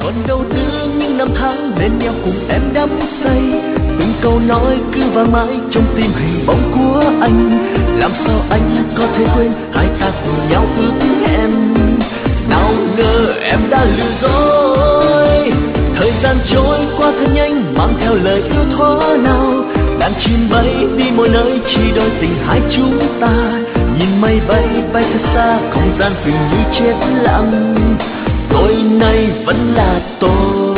còn đâu nữa những năm tháng bên nhau cùng em đắm say. Từng câu nói cứ vang mãi trong tim hình bóng của anh. Làm sao anh có thể quên hai ta cùng nhau ước hẹn. Nào ngờ em đã lừa dối. Thời gian trôi qua thật nhanh mang theo lời yêu thuở nào. Đàn chim bay đi mỗi nơi chỉ đôi tình hai chúng ta. Nhìn mây bay bay thật xa không gian dường như chết lặng. Tôi nay vẫn là tôi.